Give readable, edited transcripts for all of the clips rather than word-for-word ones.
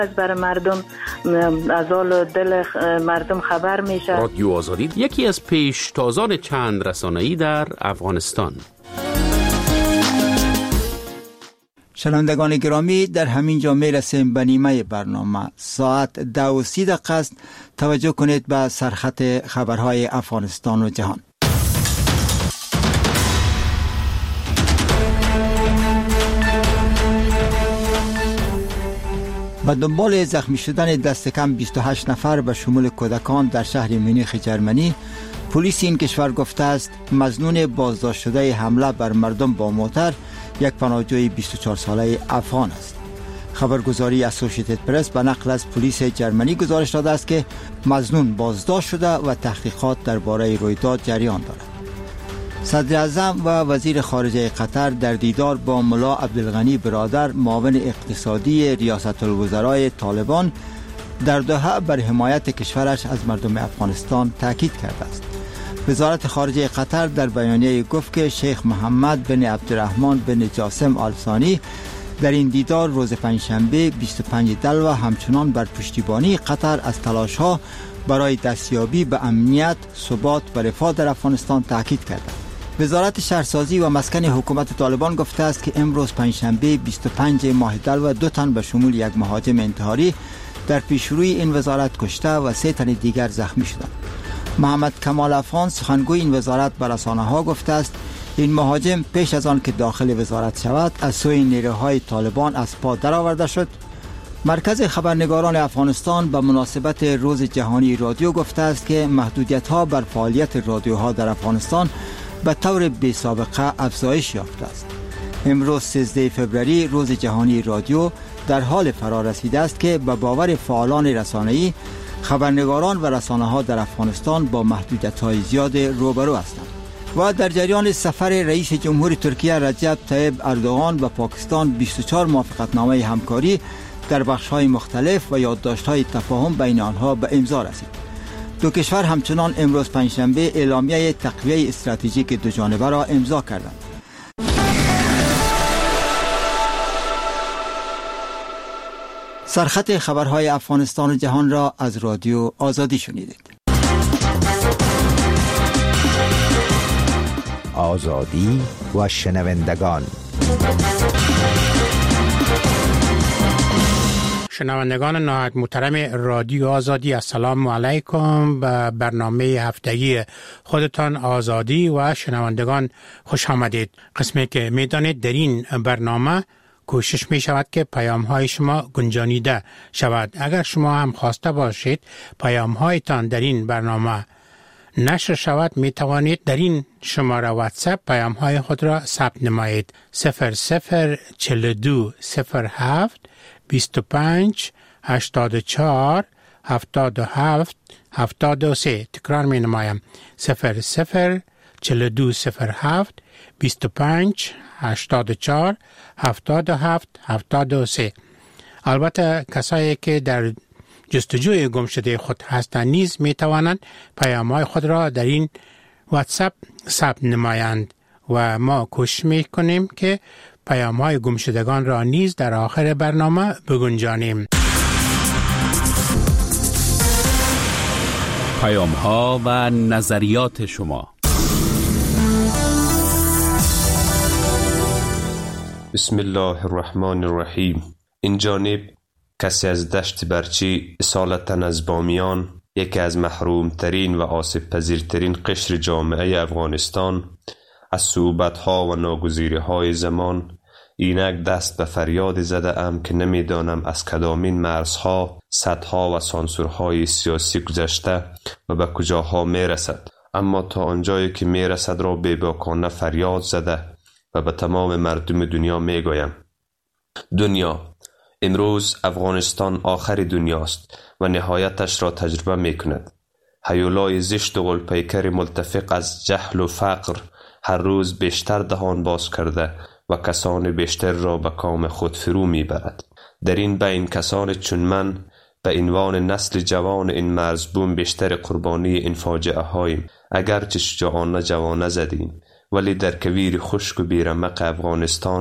از برای مردم از حال دل مردم خبر میشه. رادیو آزادی یکی از پیشتازان چند رسانه‌ای در افغانستان. شنوندگان گرامی، در همین جا میرسیم به نیمه برنامه. ساعت 2:30 است. توجه کنید به سرخط خبرهای افغانستان و جهان. به دنبال زخمی شدن دست کم 28 نفر به شمول کودکان در شهر مونیخ جرمنی، پلیس این کشور گفته است مظنون بازداشت شده حمله بر مردم با موتر یک پناهجوی 24 ساله افغان است. خبرگزاری اسوسییتد پرس به نقل از پلیس جرمنی گزارش داده است که مظنون بازداشت شده و تحقیقات درباره رویداد جریان دارد. صدر اعظم و وزیر خارجه قطر در دیدار با ملا عبدالغنی برادر معاون اقتصادی ریاست الوزرای طالبان در دوحه بر حمایت کشورش از مردم افغانستان تاکید کرده است. وزارت خارجه قطر در بیانیه گفت که شیخ محمد بن عبدالرحمن بن جاسم آل ثانی در این دیدار روز پنجشنبه 25 دلو همچنان بر پشتیبانی قطر از تلاش‌ها برای دستیابی به امنیت، ثبات و رفاه در افغانستان تاکید کرد. وزارت شهرسازی و مسکن حکومت طالبان گفته است که امروز پنجشنبه 25 ماه دلو 2 تن به شمول یک مهاجم انتحاری در پیشروی این وزارت کشته و 3 تن دیگر زخمی شدند. محمد کمال افغان سخنگوی این وزارت به رسانه‌ها گفته است این مهاجم پیش از آن که داخل وزارت شود از سوی نیروهای طالبان از پا درآورده شد. مرکز خبرنگاران افغانستان به مناسبت روز جهانی رادیو گفته است که محدودیت‌ها بر فعالیت رادیوها در افغانستان به طور بی‌سابقه افزایش یافته است. امروز 13 فوریه روز جهانی رادیو در حال فرا رسیده است که به باور فعالان رسانه‌ای خبرنگاران و رسانه‌ها در افغانستان با محدودیت‌های زیاد روبرو هستند. و در جریان سفر رئیس جمهور ترکیه رجب طیب اردوغان به پاکستان 24 موافقتنامه همکاری در بخش‌های مختلف و یادداشت‌های تفاهم بین آنها به امضا رسید. دو کشور همچنان امروز پنجشنبه اعلامیه تقویه استراتژیک دو جانبه را امضا کردند. سرخط خبرهای افغانستان و جهان را از رادیو آزادی شنیدید. آزادی و شنوندگان. شنوندگان نهایت محترم رادیو آزادی، السلام علیکم. به برنامه هفتگی خودتان آزادی و شنوندگان خوش آمدید. قسمی که میدانید در این برنامه کوشش می شود که پیام های شما گنجانیده شود. اگر شما هم خواسته باشید پیام هایتان در این برنامه نشر شود، می توانید در این شماره واتساپ پیام های خود را ثبت نمایید. 0042 07 25 84 77 73. تکرار می نمایم. 0042 07 25 84 77 73. البته کسایی که در جستجوی گم شده خود هستند نیز می توانند پیام‌های خود را در این واتساپ ثبت نمایند و ما کوشش می کنیم که پیام‌های گم شدگان را نیز در آخر برنامه بگنجانیم. پیام‌ها و نظریات شما. بسم الله الرحمن الرحیم. این جانب کسی از دشت برچی اصالتاً از بامیان، یکی از محرومترین و آسیب پذیرترین قشر جامعه افغانستان، از صعوبت‌ها و ناگزیری‌های زمان اینک دست به فریاد زده ام که نمیدانم از کدامین مرزها، سدها و سانسورهای سیاسی گذشته و به کجاها میرسد، اما تا آنجایی که میرسد را بی‌باکانه فریاد زده و به تمام مردم دنیا میگویم: دنیا، امروز افغانستان آخر دنیاست و نهایتش را تجربه میکند. هیولای زشت و غلپیکر ملتفق از جهل و فقر هر روز بیشتر دهان باز کرده و کسان بیشتر را به کام خود فرو میبرد. در این بین کسان چون من به عنوان نسل جوان این مرزبون بیشتر قربانی این فاجعه هاییم. اگرچه شجاعانه جوانه زدیم، ولی در کویر خشک و بیرمق افغانستان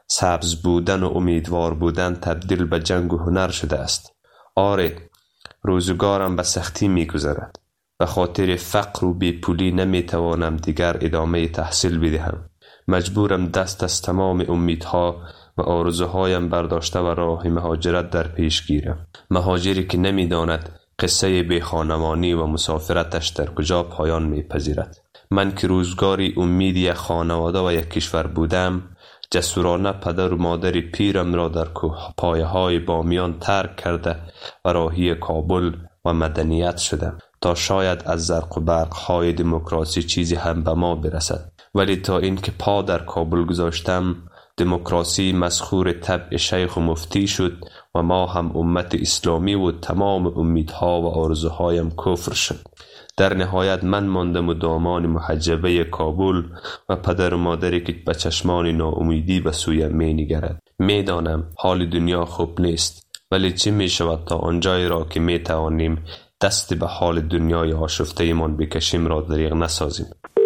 سبز بودن و امیدوار بودن تبدیل به جنگ و هنر شده است. آره، روزگارم به سختی می‌گذرد. به خاطر فقر و بیپولی نمی‌توانم دیگر ادامه تحصیل بدهم. مجبورم دست از تمام امیدها و آرزوهایم برداشته و راه مهاجرت در پیش گیرم. مهاجری که نمی‌داند قصه بیخانمانی و مسافرتش در کجا پایان می‌پذیرد. من که روزگاری امید یک خانواده و یک کشور بودم، جسورانه پدر و مادر پیرم را در پایه‌های بامیان ترک کرده و راهی کابل و مدنیت شدم تا شاید از زرق و برق‌های دموکراسی چیزی هم به ما برسد. ولی تا اینکه پا در کابل گذاشتم، دموکراسی مسخور طبع شیخ و مفتی شد و ما هم امت اسلامی و تمام امیدها و آرزوهایم کفر شد. در نهایت من ماندم و دامان محجبه کابل و پدر و مادری که به چشمان ناامیدی به سویم می‌نگرد. میدانم حال دنیا خوب نیست، ولی چه می‌شود تا آنجایی را که می‌توانیم دست به حال دنیای آشفته‌مان بکشیم را دریغ نسازیم.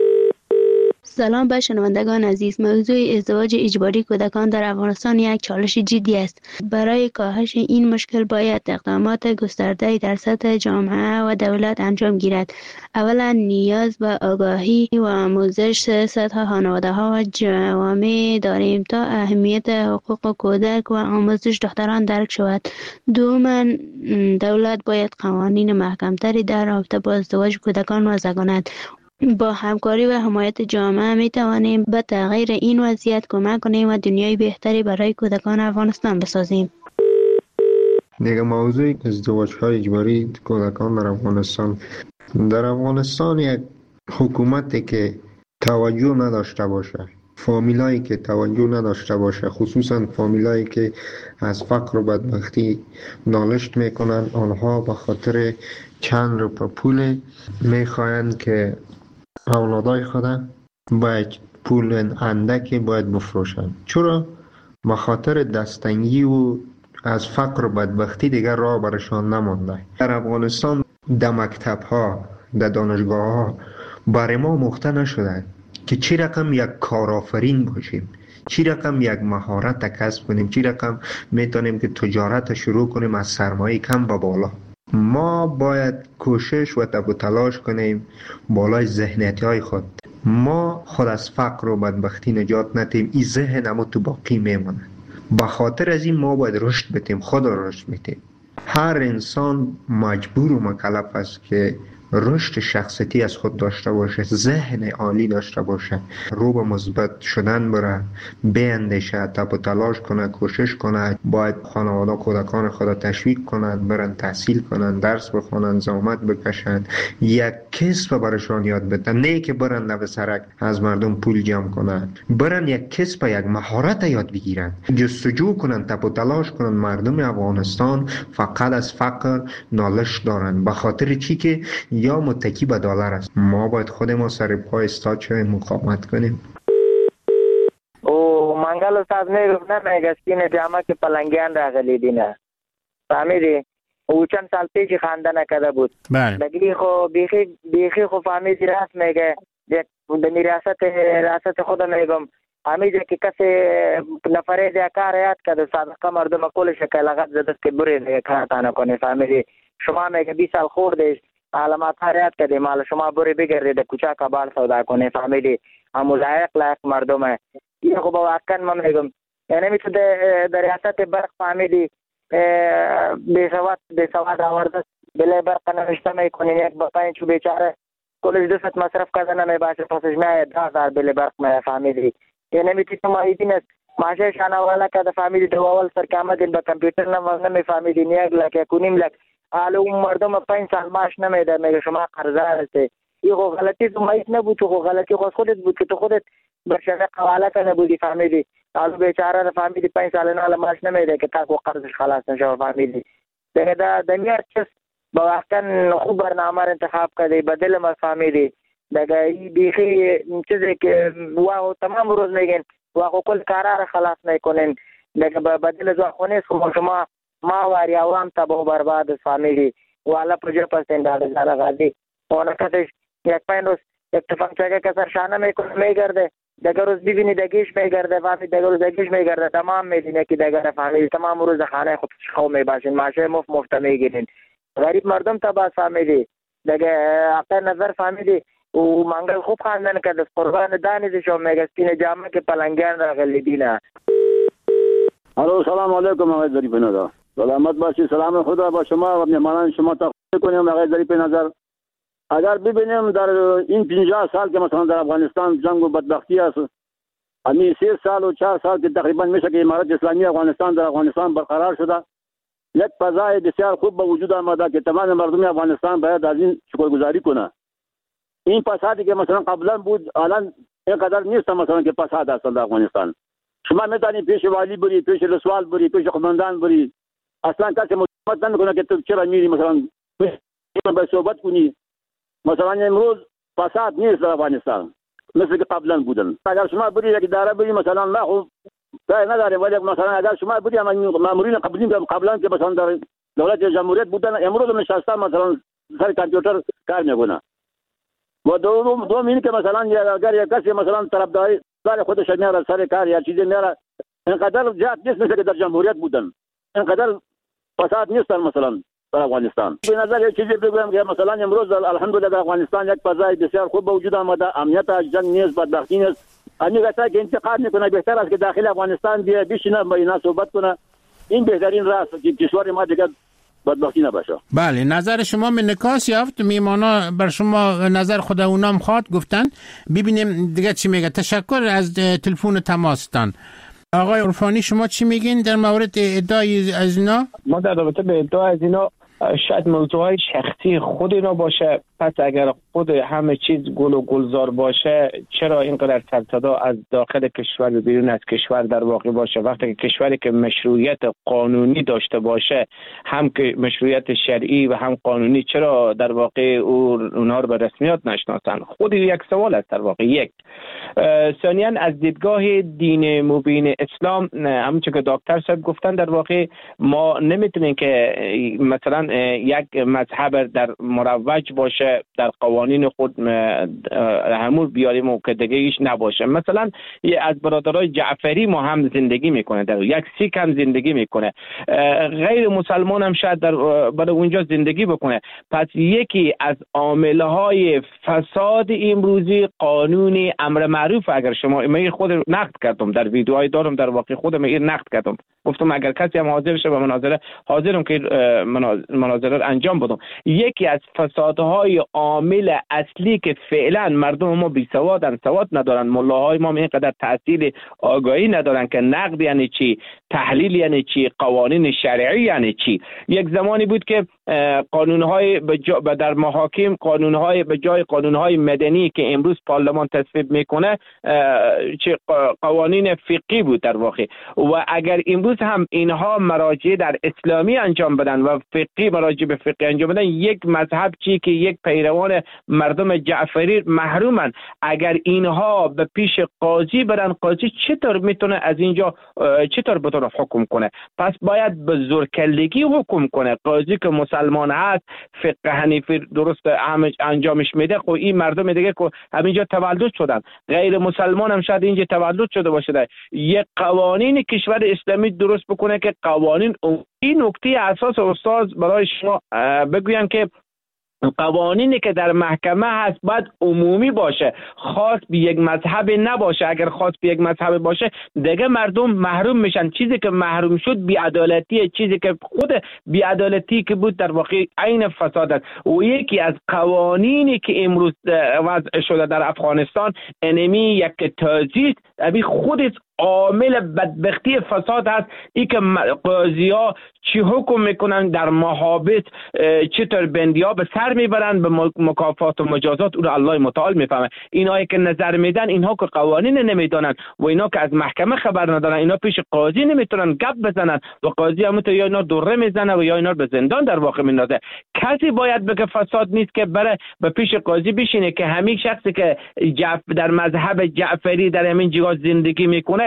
سلام به شنوندگان عزیز. موضوع ازدواج اجباری کودکان در افغانستان یک چالش جدی است. برای کاهش این مشکل باید اقدامات گسترده در سطح جامعه و دولت انجام گیرد. اولا نیاز به آگاهی و آموزش سطح خانواده‌ها و جوامع داریم تا اهمیت حقوق کودک و آموزش دختران درک شود. دوما دولت باید قوانین محکم‌تری در رابطه با ازدواج کودکان وضع کند. با همکاری و حمایت جامعه می توانیم به تغییر این وضعیت کمک کنیم و دنیای بهتری برای کودکان افغانستان بسازیم. دیگه موضوع ازدواج‌های اجباری کودکان در افغانستان یک حکومتی که توجه نداشته باشه، فامیلایی که توجه نداشته باشه، خصوصا فامیلایی که از فقر و بدبختی نالشت میکنن، آنها به خاطر چند روپه پول میخواین که اولادای خدا باید پول اندکی باید بفروشن. چرا؟ به خاطر دستنگی و از فقر و بدبختی دیگر راه برشان نمانده. در افغانستان در مکتب ها، در دانشگاه ها برای ما مخته نشده که چی رقم یک کارآفرین باشیم، چی رقم یک مهارت کسب کنیم، چی رقم میتونیم که تجارت شروع کنیم از سرمایه کم به بالا. ما باید کوشش و تب و تلاش کنیم بالای ذهنیتی های خود. ما خود از فقر و بدبختی نجات ندیم، این ذهن اما تو باقی میمونه. به خاطر از این ما باید رشد بدیم، خود رشد بدیم. هر انسان مجبور و مکلف است که رشد شخصیتی از خود داشته باشه، ذهن عالی داشته باشه، رو به مثبت شدن بره، بیندیشه، تب و تلاش کنه، کوشش کنه. باید خانواده کودکان خود تشویق کنند برن تحصیل کنند، درس بخونند، زحمت بکشند، یک کسب برشان یاد بدن، نه که برن لب سرک از مردم پول جمع کنند. برن یک کسب، یک مهارت یاد بگیرن، جستجو کنند، تب و تلاش کنند. مردم افغانستان فقط از فقر نالش دارند. به خاطر چی؟ که یا متکی به دلار است. ما باید خود ما سر پای استاد شویم، مقاومت کنیم. او منگل استاد میگفت نه میگستین جامعه که پلنگیان راغلی دینه فهمیدی؟ او چند سال پیش خانده نکده بود. بله. بگی خو بیخی خو فهمیدی راست میگه. در ریاست خود میگم همیشه که کسی نفره دیا کار یاد کرده صادقه مردم کل شکل لغت زدست که بره دیا کار تانه کنه. فهمیدی؟ شما میگه 20 سال خوردش علامات حریات کردی مال شما بری بگردی در کوچه کبال سودا کنی. فهمیدی؟ همو لایق مردمه. این خب واقعا من میگم یعنی میتو در ریاست برق فهمیدی بی سواد آورده بله برق نوشته میکنین یک بطاین چو بیچاره کلش دست مصرف کرده نمیباشه پسش میاید 10,000 بله برق میاید. فهمیدی؟ یعنی میتی تو مایدین است ماشه شانوالا کرده. فهمیدی دو اول سر که آمدین به کمپیوتر نمیفهمیدین یک لک یکونیم لک حالا اون مردم 5 سال معاش نمیده میگه شما قرضدار هستی. این خو غلطی تو مایت نبود، تو خو غلطی خودت بود که تو خودت برشنه قواله کنه بودی. فهمیدی؟ حالا بیچاره فهمیدی 5 سال نه معاش نمیده که تا کو قرضش خلاص نشه. فهمیدی؟ دیگه در میار چیز با واقعا خوب برنامه انتخاب کردی بدل ما. فهمیدی؟ دیگه بیخی چیزی که واو تمام روز میگن واقعا کل کارا خلاص میکنین. دیگه بدل زخونه شما ما واری عوام تبا برباد. فهمیدی؟ والا پجا پسند داره غادی اون کتش یک پنج روز اتفاق چگه که سر شانه میگرده دیگر روز ببینی دگیش میگرده فهمید، دیگر روز دگیش میگرده تمام میدینه که دیگر فهمید تمام روز خانه خود خو میباشین، ماشه مفت میگیرین. غریب مردم تبا فهمیدی دیگه عقل نظر فهمیدی و منگل خوب خواندن که دست قربان دانیزشو میگه سپین جامعه که پلنگیان را غلیدینه. الو سلام علیکم آقای ظریف نظر. سلامت باشی. سلام خدا با شما و مهمانان شما تقدیم کنیم. آقای ظریف نظر، اگر ببینیم در این 50 سال که مثلا در افغانستان جنگ و بدبختی است، همین 3 سال و 4 سال که تقریبا میشه که امارت اسلامی افغانستان در افغانستان برقرار شده، یک فضای بسیار خوب به وجود آمده که تمام مردم افغانستان باید از این شکرگزاری کنه. این فسادی که مثلا قبلا بود الان اینقدر نیست مثلا که فساد است در افغانستان. شما میتونید پیش والی بری، پیش رسوال بری، پیش قماندان بری، اصلا کسی مطمئن نمیکنه که تو چرا میری مثلا به صحبت کنی. مثلا امروز فساد نیست در افغانستان مثل که قبلا بودن. اگر شما بری یک اداره بری مثلا ما خوب رای نداره، ولی مثلا اگر شما بری مامورین قبلا که مثلا در دولت جمهوریت بودن امروز نشستن مثلا سر کامپیوتر کار میکنه. و دوم این که مثلا اگر یک کسی مثلا طرفداری دار خودش میاره سر کار یا چیزی میاره، اینقدر زیاد نیست مثل که در جمهوریت بودن، اینقدر فساد نیست مثلا در افغانستان. به نظر یک چیزی بگم که مثلا امروز الحمدلله در افغانستان یک فضای بسیار خوب به وجود آمده، امنیت جنگ نیست، بدبختی نیست. همین کسایی که انتقاد میکنه بهتر است که داخل افغانستان بیا بشینه با اینا صحبت کنه. این بهترین راه است که کشور ما دیگه بدبختی نباشه. بله، نظر شما من نکاس یافت. میمانا بر شما نظر خود اونام خواد گفتن. ببینیم دیگه چی میگه. تشکر از تلفن تماستان. آقای عرفانی شما چی میگین در مورد ادعای از اینا؟ ما در رابطه به ادعای از اینا شاید موضوعهای شخصی خود اینا باشه. پس اگر خود همه چیز گل و گلزار باشه، چرا اینقدر سرصدا از داخل کشور و بیرون از کشور در واقع باشه؟ وقتی که کشوری که مشروعیت قانونی داشته باشه، هم که مشروعیت شرعی و هم قانونی، چرا در واقع اونها رو به رسمیت نشناسن؟ خود یک سوال است در واقع. یک ثانیاً از دیدگاه دین مبین اسلام، همونطور که دکتر صاحب گفتن، در واقع ما نمیتونیم که مثلا یک مذهب در مروج باشه در قوانین خود همون بیاریم و که دیگه ایش نباشه. مثلا از برادرای جعفری ما هم زندگی میکنه، در یک سیک هم زندگی میکنه، غیر مسلمان هم شاید برای اونجا زندگی بکنه. پس یکی از عاملهای فساد امروزی قانون امر معروف. اگر شما من خود نقد کردم در ویدیوهای دارم، در واقع خودم این نقد کردم، گفتم اگر کسی هم حاضر شه به مناظره، حاضرم که مناظره رو انجام بدم. یکی از فسادهای عامل اصلی که فعلا مردم ما بی سوادن، سواد ندارن، ملاهای ما اینقدر تحصیل آگاهی ندارن که نقد یعنی چی، تحلیل یعنی چی، قوانین شرعی یعنی چی. یک زمانی بود که قانونهای در محاکم، قانونهای به جای قانونهای مدنی که امروز پارلمان تصویب میکنه، چه قوانین فقهی بود در واقع. و اگر امروز هم اینها مراجع در اسلامی انجام بدن و فقهی مراجع به فقهی انجام بدن، یک مذهب چی که یک پیروان مردم جعفری محرومن. اگر اینها به پیش قاضی برن، قاضی چطور میتونه از اینجا چطور بتونه حکم کنه؟ پس باید به زورکلگی حکم کنه. قاضی که مسلمان هست، فقه حنیفی درست انجامش میده، خب این مردم دیگه که همینجا تولد شدن، غیر مسلمان هم شاید اینجا تولد شده باشه، یک قوانین کشور اسلامی درست بکنه که قوانین. این نکته اساس استاد برای شما بگویم که قوانینی که در محکمه هست باید عمومی باشه، خاص به یک مذهب نباشه. اگر خاص به یک مذهب باشه دیگه مردم محروم میشن. چیزی که محروم شد بی‌عدالتی، چیزی که خود بی‌عدالتی که بود در واقع عین فساد است. و یکی از قوانینی که امروز وضع شده در افغانستان، انمی یک تازیست، ابی خودش عامل بدبختی فساد هست. ای که قاضی ها چی حکم میکنن در محابط، چطور بندیا به سر میبرن به مکافات و مجازات، او رو الله متعال میفهمه. اینایی که نظر میدن، اینها که قوانین نمیدانن و اینا که از محکمه خبر ندارن، اینا پیش قاضی نمیتونن گپ بزنن و قاضی هم یا اینا دوره میزنه و یا اینا به زندان در واقع میندازه. کسی باید بگه فساد نیست که بره به پیش قاضی بشینه که همین شخصی که در مذهب جعفری در همین جگاه زندگی میکنه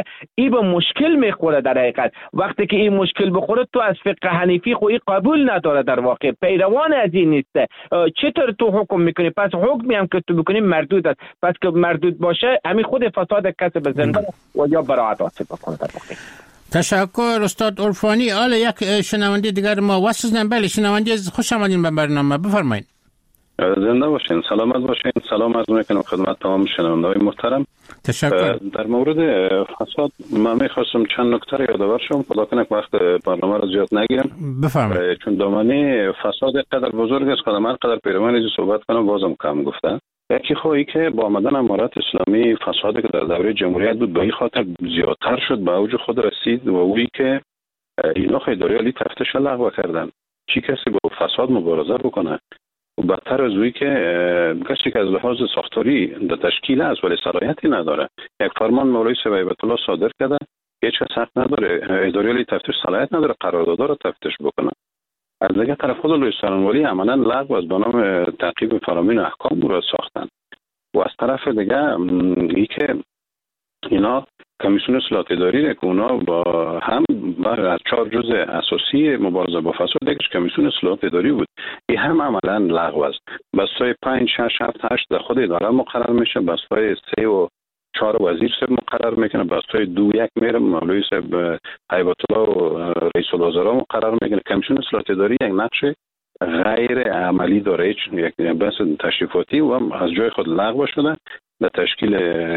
این به مشکل میخوره. در حقیقت وقتی که این مشکل بخوره تو از فقه حنیفی خو این قبول نداره، در واقع پیروان از این نیسته. چطور تو حکم میکنی؟ پس حکمی هم که تو بکنی مردود است. پس که مردود باشه همین خود فساد کسب زندان و یا براعت حاصل بکنه. در واقع تشکر استاد عرفانی. حالا یک شنونده دیگر ما واسه بله شنونده خوش آمدین به برنامه، بفرمایید. زنده باشین، سلامت باشین. سلام عرض میکنم خدمت تمام شنونده‌های محترم. تشکر. در مورد فساد من میخواستم چند نکته رو یادآور شم، خدا کنه وقت برنامه رو زیاد نگیرم. بفرمایید. چون دامنه فساد قدر بزرگ است، خودم هر قدر پیرامون از صحبت کنم بازم کم گفتم. یکی خواهی که با آمدن امارات اسلامی فسادی که در دوره جمهوریت بود به این خاطر زیادتر شد، به اوج خود رسید و اویی که اینا اداره عالی تفتیش لغو کردن. چی کسی با فساد مبارزه بکنه؟ و بدتر از اویی که کسی که از لحاظ ساختاری در تشکیل است ولی صلاحیتی نداره. یک فرمان مولوی صاحب هیبت الله صادر کرده، هیچ کس حق نداره اداره عالی تفتیش صلاحیت نداره قرارداد رو تفتیش بکنه. از دیگه طرف خود لوی سرانوالی عملا لغو از به نام تعقیب فرامین احکام رو ساختن. و از طرف دیگه ای که اینا کمیسیون اصلاحات اداری که اونا با هم از 4 جزء اساسی مبارزه با فساد یکیش کمیسیون اصلاحات اداری بود، این هم عملا لغو است. بستای 5 6 7 8 در خود اداره مقرر میشه، بستای 3 و 4 وزیر صاحب مقرر میکنه، بستای 2 1 میره مولوی صاحب هیبت الله و رئیس الوزراء مقرر میکنه. کمیسیون اصلاحات اداری یک نقش غیر عملی داره، یک بحث تشریفاتی و از جای خود لغو شده، به تشکیل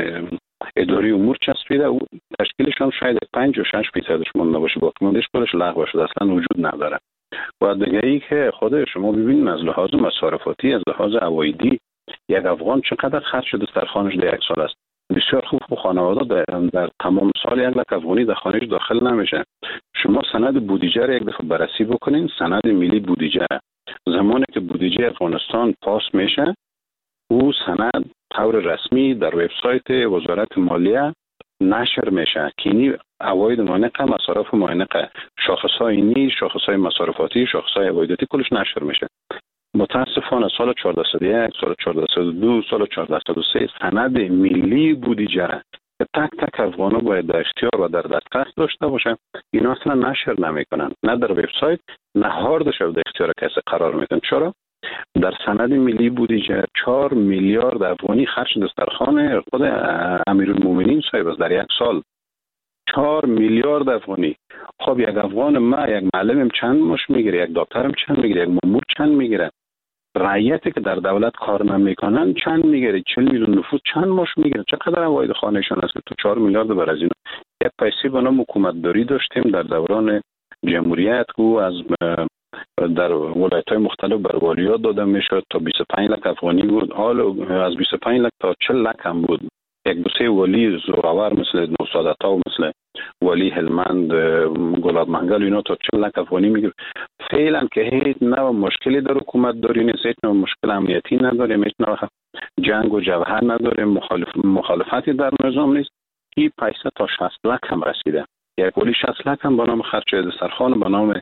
اداری امور چسبیده و تشکیلشان شاید 5 و 6% مونده باشه، باقی موندهش خودش لغو شده، اصلا وجود نداره. و دیگه ای که خود شما ببینید از لحاظ مصارفاتی، از لحاظ عوایدی یک افغان چقدر خرج شده در خانه‌اش در یک سال است. بسیار خوب خانواده در تمام سال 1 لک افغانی در خانه‌اش داخل نمیشه. شما سند بودجه را یک دفعه بررسی بکنین، سند ملی بودجه زمانی که بودجه افغانستان پاس میشه او سند طور رسمی در وبسایت وزارت مالیه نشر میشه که اینی عواید مانقه، مصارف مانقه، شاخصهای اینی، شاخصهای مصارفاتی، شاخصهای عوایداتی کلش نشر میشه. متاسفانه سال 1401 سال 1402 سال 1403 سند ملی بودجه که تک تک افغانا باید در اختیار و در دسترس داشته باشه، اینا اصلا نشر نمیکنن، نه در وبسایت نه هاردش در اختیار کسی قرار میدن. چرا؟ در سند ملی بودجه 4 میلیارد افغانی خرج دسترخوان خود امیرالمومنین صاحب است در یک سال. 4 میلیارد افغانی. خب یک افغان ما یک معلمم چند ماش میگیره، یک دکترم چند میگیره، یک مامور چند میگیره، رعیتی که در دولت کار نمیکنن چند میگیره، 40 میلیون نفوس چند ماش میگیره، چقدر عواید خانهشان است که تو 4 میلیارد بر از اینا. یک پیسه به نام حکومت داری داشتیم در دوران جمهوریت که از در ولایت‌های مختلف بر والیات داده میشد تا 25 لک افغانی بود، حال از 25 لک تا 40 لک هم بود. یک دو سه ولی زورآور مثل نوسادتا و مثل ولی هلمند گلاب منگل اینا تا 40 لک افغانی میگیره. فعلا که هیچ نوع مشکلی در حکومت داری نیست، هیچ نوع مشکل امنیتی نداریم، هیچ نوع جنگ و جبهه نداریم، مخالفتی در نظام نیست. این پیسه تا 60 لک هم رسیده. یک ولی 60 لک هم به نام خرچ دسترخوان به نام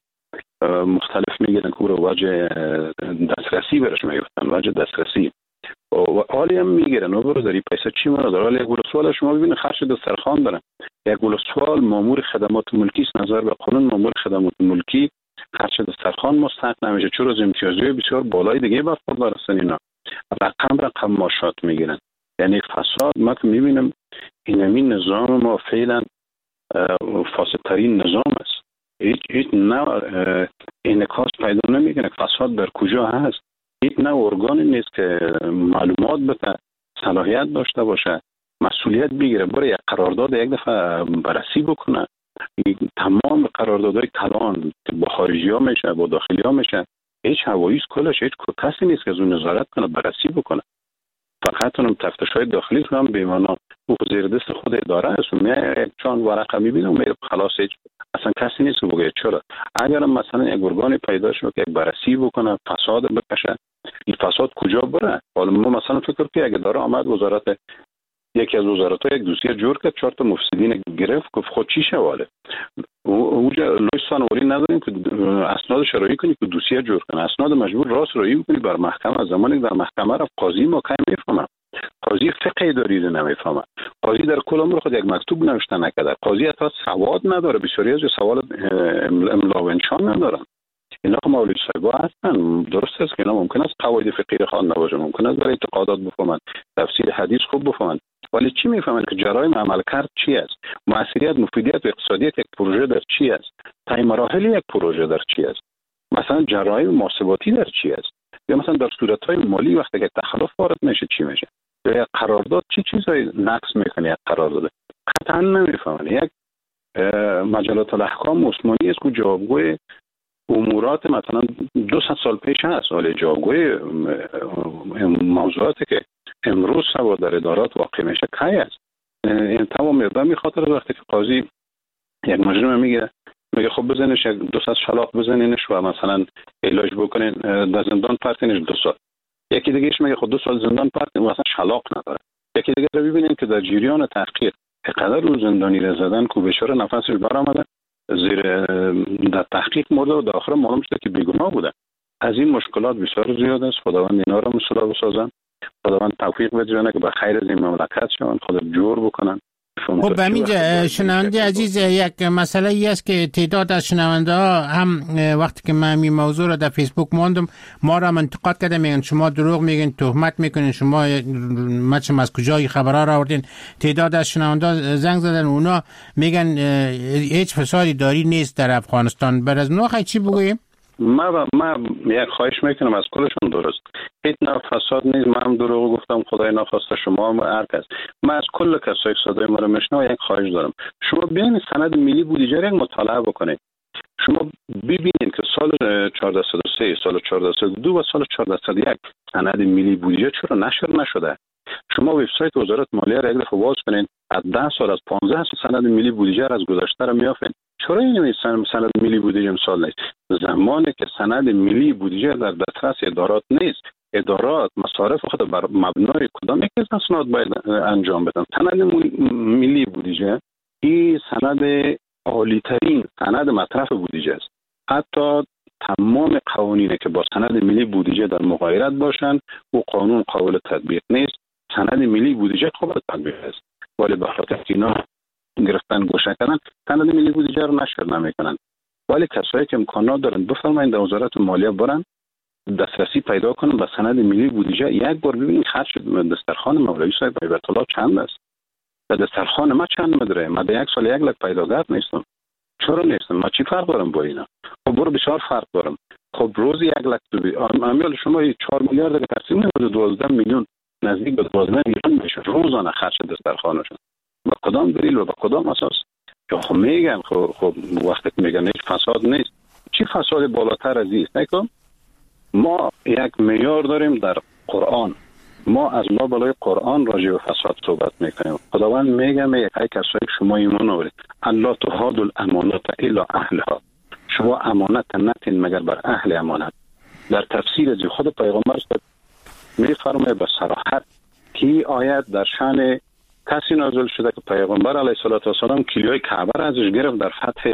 مختلف میگیرن که رو وجه دسترسی برش میگفتن، وجه دسترسی و حالی هم میگیرن و برو داری پیسه چی مرا داره. حالی یک ولسوال شما ببینید خرچ دسترخوان دارن. یک ولسوال مامور خدمات ملکی است، نظر به قانون مامور خدمات ملکی خرچ دسترخوان مستحق نمیشه، چون از امتیازی بسیار بالای دیگه برخوردار هستن. اینا رقم ماشات میگیرن. یعنی فساد ما که میبینم این نظام ما فعلا فاسدترین نظام است. هیچ نوع انعکاس پیدا نمیکنه. فساد در کجا هست؟ هیچ نوع ارگانی نیست که معلومات بده، صلاحیت داشته باشه، مسئولیت بگیره، برای یک قرارداد یک دفعه بررسی بکنه. تمام قراردادهای کلان که با خارجی ها میشه با داخلی ها میشه، هیچ هواییست کلش هیچ کسی نیست که از اون نظارت کنه، بررسی بکنه. فقط اونم تفتش های داخلی هم بیمانا او زیر دست خود اداره است. من چون ورقه میبینم میره خلاص، هیچ اصلا کسی نیست که بگه چرا. اگر مثلا یک ارگانی پیدا شد که یک بررسی بکنه، فساد بکشه، این فساد کجا بره؟ حالا ما مثلا فکر که اگه داره آمد وزارت یکی از وزارت‌ها یک دوسیه جور کرد، 4 تا مفسدین گرفت، گفت خود چی شواله. اونجا لوستان ولی نداریم که اسناد شرعی کنی که دوسیه جور کنه، اسناد مجبور راست رایی کنی بر محکمه. زمانی که در محکمه رفت قاضی ما کی میفهمه، قاضی فقه اداری رو نمیفهمه، قاضی در کل عمر خود یک مکتوب نوشته نکرده. قاضی حتی سواد نداره، بسیاری از سوال املا و انشا ندارن. اینا که مولوی صاحبا هستن، درست است که اینا ممکن است قواعد فقهی خوانده باشه، ممکن است برای اعتقادات بفهمن، تفسیر حدیث خوب بفهمن، ولی چی میفهمن که جرایم عمل کرد چی است، موثریت، مفیدیت و اقتصادیت یک پروژه در چی است، طی مراحل یک پروژه در چی است، مثلا جرایم محاسباتی در چی است، یا مثلا در صورت‌های مالی وقتی که تخلف وارد میشه چی میشه، یا یک قرارداد چی چیزایی نقض میکنه یک قرارداد، قطعا نمیفهمن. یک مجلات الاحکام عثمانی است که جوابگوی امورات مثلا 200 سال پیش هست، ولی جوابگوی موضوعاتی که امروز سوا در ادارات واقع میشه کی است. این تمام اقدام خاطر وقتی که قاضی یک مجرم میگه خب بزنش 200 شلاق بزنینش و مثلا علاج بکنین در زندان پرتینش 2 سال، یکی دیگهش میگه خب 2 سال زندان پرتین مثلا شلاق نداره، یکی دیگه رو ببینین که در جریان تحقیق قدر رو زندانی را زدن که بیچاره نفسش برآمده زیر در تحقیق مرده و در آخر معلوم شده که بیگناه بوده. از این مشکلات بسیار زیاد است. خداوند اینا را مصلح بسازن، خداوند توفیق بده که به خیر از این مملکت شون، خدا جور بکنن. خب همینجا شنونده عزیز، یک مسئله ای است که تعداد از شنونده ها هم وقتی که من این موضوع را در فیسبوک ماندم ما را انتقاد کرده، میگن شما دروغ میگین، تهمت میکنین، شما مچم از کجای خبرها را آوردین. تعداد از شنونده زنگ زدن، اونا میگن هیچ فسادی داری نیست در افغانستان. بر از نوع چی بگوییم؟ ما یک خواهش میکنم از کلشون درست، هیچ نوع فساد نیست. من هم دروغ گفتم، خدای نخواسته شما هم هر کس. من از کل کسایی که صدای ما رو میشنوه یک خواهش دارم، شما بیاین سند ملی بودجه را مطالعه بکنید. شما ببینید که سال 1403 سال 1402 و سال 1401 سند ملی بودجه چرا نشر نشده. شما وبسایت وزارت مالیه را یک دفعه باز کنین، از 10 سال از 15 سند ملی بودجه از گذشته را میافین. چرا این سند ملی بودجه امسال نیست؟ زمانی که سند ملی بودجه در دسترس ادارات نیست، ادارات مصارف خود بر مبنای کدام یک از اسناد باید انجام بدن. سند ملی بودجه این سند عالی ترین سند مصرف بودجه است. حتی تمام قوانینی که با سند ملی بودجه در مغایرت باشند و قانون قابل تطبیق نیست، سند ملی بودجه قابل تطبیق است، ولی به خاطر اینا گرفتن گوشه کردن سند ملی بودجه رو نشر نمیکنن. ولی کسایی که امکانات دارن بفرمایید در وزارت مالیه برن دسترسی پیدا کنن به سند ملی بودجه، یک بار ببینید خرج دسترخوان مولوی صاحب بیت الله چند است. در دسترخوان ما چند مدره؟ من در 1 سال 1 لک پیداگر نیستم. چرا نیستم؟ من چی فرق دارم با اینا؟ خب برو بسیار فرق دارم. خب روزی 1 لک امیال شما 4 میلیارد که تقسیم کنید 12 میلیون نزدیک به 12 میلیون میشه روزانه خرج دسترخوانشون. با کدام دلیل و با کدام اساس؟ که خب میگن خب وقتی میگن هیچ فساد نیست، چی فساد بالاتر از این است؟ ما یک معیار داریم در قرآن، ما از ما بالای قرآن راجع به فساد صحبت میکنیم. خداوند میگه یک کسایی شما ایمان آورید الله تهاد الامانات الی اهلها، شما امانت نتین مگر بر اهل امانت. در تفسیر از خود پیغمبر میفرماید به صراحت که آیت در شأن کسی نازل شده که پیغمبر علیه السلام کلیوی کعبه را ازش گرفت در فتح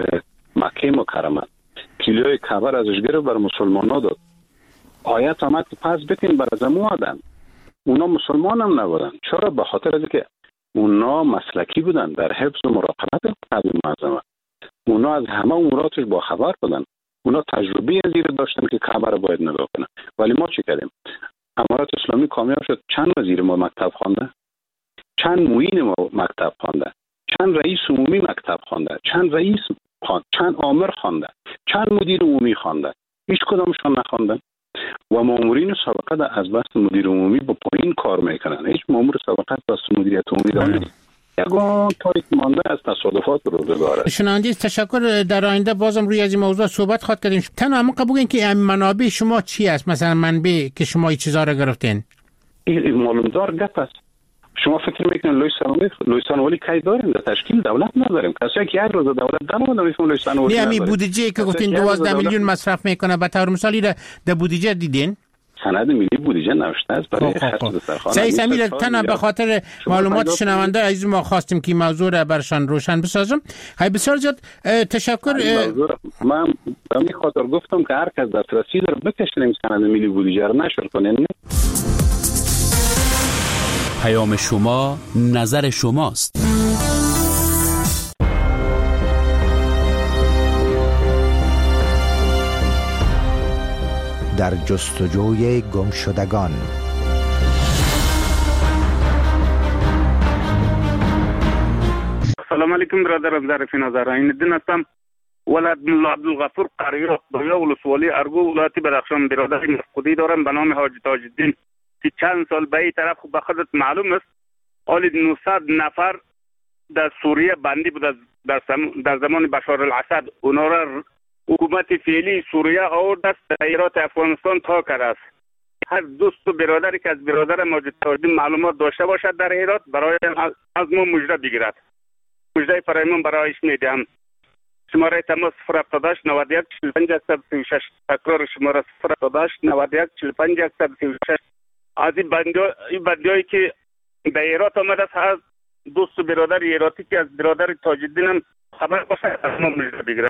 مکه مکرمه، کلیوی کعبه را ازش گرفت بر مسلمان‌ها داد. آیت آمد که پس بتین بر زمو آدن. اونا مسلمان هم نبودن. چرا؟ به خاطر از که اونا مسلکی بودن در حفظ و مراقبت کعبه معظمه. اونا از همه اموراتش با خبر بودن. اونا تجربه از این داشتن که کعبه را باید نگاه کنن. ولی ما چی کردیم؟ امارات اسلامی کامیاب شد. چند وزیر ما مکتب خوانده؟ چند معین ما مکتب خوانده؟ چند رئیس عمومی مکتب خوانده؟ چند رئیس خوانده؟ چند آمر خوانده؟ چند مدیر عمومی خوانده؟ هیچ کدامشون نخواندن. و مامورین سابقه از بس مدیر عمومی با پایین کار میکنن. هیچ مامور سابقه از بس مدیریت عمومی داره. یگان تایید مانده از تصادفات روزگاره. شنوندگان تشکر. در آینده بازم روی از این موضوع صحبت خواهد کردیم. تنها اما قبول که این منابع شما چی است؟ مثلا منبع که شما این چیزا را گرفتین؟ این معلومدار گپ است. شما فکر میکنین لوی ثانوی کی داریم؟ در تشکیل دولت نداریم. کسی که یک روز دولت درآمد نمیفهم لوی ثانوی. یعنی بودجه که گفتین 12 میلیون مصرف میکنه به طور مثالی در بودجه دیدین؟ سند ملی بودجه نوشته است برای خرج دسترخوان. سعید سمیل تنها به خاطر معلومات شنونده عزیز ما خواستیم که موضوع را برشان روشن بسازم. های بسیار زیاد تشکر. من به این خاطر گفتم که هر کس دسترسی داره بکشیم سند ملی بودجه را نشر کنه. پیام شما نظر شماست. در جستجوی گمشدگان. سلام علیکم برادرم ظریف نظر این الدین هستم. ولد ملا عبدالغفور قریه دویا ولسوالی ارگو ولایت بدخشان برادر مفقودی دارم به نام حاجی تاج الدین که چند سال به این طرف به خودت معلوم است حالی 900 نفر در سوریه بندی بود در زمان بشار الاسد. اونا را حکومت فعلی سوریه آورد است در ایرات افغانستان تا کرده است. هر دوست و برادری که از برادر ماجد تاج الدین معلومات داشته باشد در ایرات برای از ما مژده بگیرد. مژده فرایمان برایش میدهم. شماره تماس 078 91 45 136. تکرار شماره 078 91 45 136. از این بندیایی که در ایرات آمده است هر دوست و برادر ایراتی که از برادر تاج الدین هم خبر باشه از ما مژده بگیرد.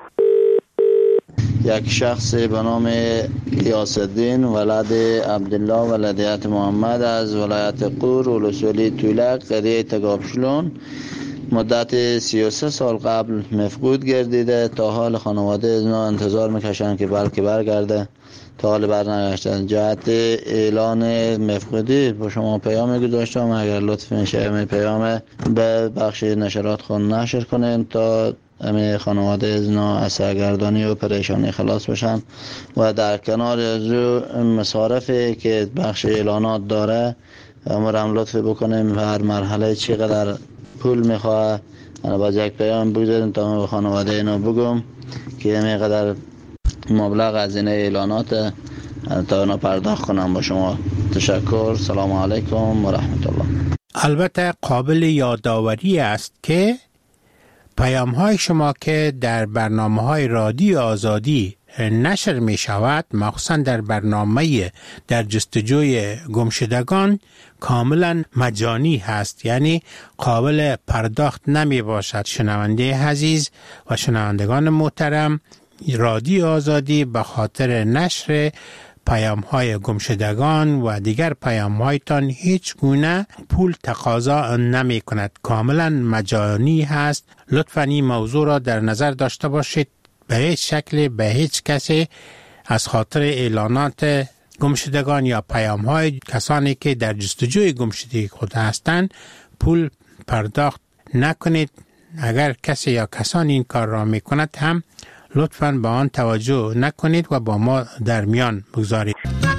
یک شخص به نام غیاث الدین ولد عبدالله ولدیت محمد از ولایت قور ولسوالی طولک قریه تگابشلون مدت 33 سال قبل مفقود گردیده. تا حال خانواده اینا انتظار میکشن که بلکه برگرده، تا حال برنگشتن. جهت اعلان مفقودی با شما پیام گذاشتم، اگر لطف میشه پیام به بخش نشرات خون نشر کنیم تا همه خانواده اینا از سرگردانی و پریشانی خلاص بشن و در کنار از مصارفی که بخش اعلانات داره امرم لطف بکنیم هر مرحله چقدر پول میخواه باز یک پیام بگذاریم تا به خانواده اینا بگم که همینقدر مبلغ از این اعلانات تا اونا پرداخت کنم. با شما تشکر. سلام علیکم و رحمت الله. البته قابل یادآوری است که پیام های شما که در برنامه های رادیو آزادی نشر می شود، مخصوصا در برنامه در جستجوی گمشدگان، کاملا مجانی هست، یعنی قابل پرداخت نمی باشد. شنونده عزیز و شنوندگان محترم، رادیو آزادی به خاطر نشر پیام های گمشدگان و دیگر پیام هایتان هیچ گونه پول تقاضا نمی کند، کاملا مجانی هست. لطفاً این موضوع را در نظر داشته باشید. به هیچ شکل به هیچ کسی از خاطر اعلانات گمشدگان یا پیام های کسانی که در جستجوی گمشدگی خود هستند پول پرداخت نکنید. اگر کسی یا کسانی این کار را می کند هم لطفاً به آن توجه نکنید و با ما در میان بگذارید.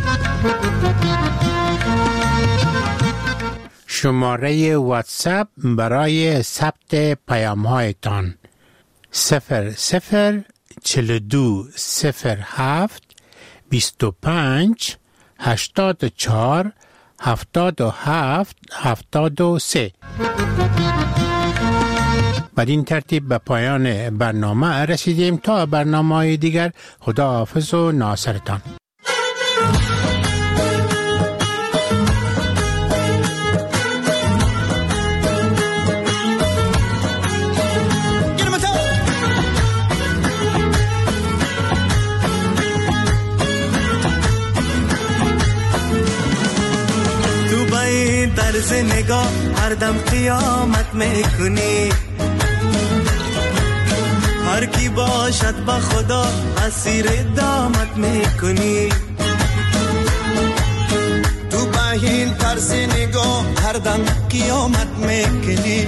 شماره واتساپ برای ثبت پیام هایتان 0042 07 25 84 77 73. بدین ترتیب به پایان برنامه رسیدیم. تا برنامه‌های دیگر خدا حافظ و ناصرتان. تو با این طرز نگاه هر دم قیامت میکنی، هر کی باشد با خدا اسیر دامت میکنی. تو با این طرز نگاه هر دم قیامت میکنی،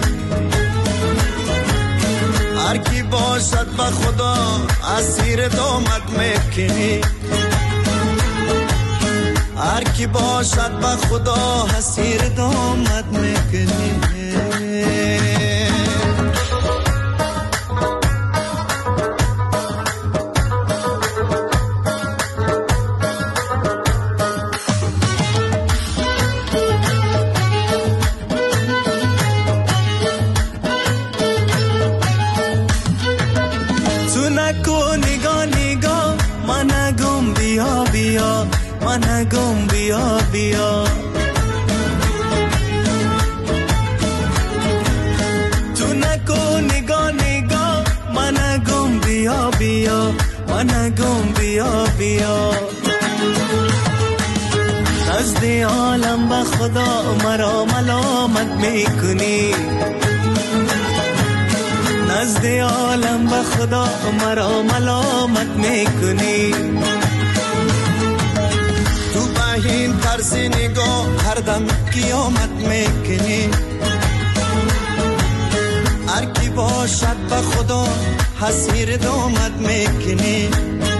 هر کی باشد با خدا اسیر دامت میکنی. هر کی باشد با خدا اسیر دامت میکنی. منگم بیا بیا، تو نکن نگاه نگاه منگم بیا بیا، منگم بیا بیا. نزد عالم به خدا مرا ملامت میکنی، نزد عالم به خدا مرا ملامت میکنی. تو به این طرز نگاه هر دم قیامت میکنی. هر کی باشد به خدا حسیر دامت میکنی.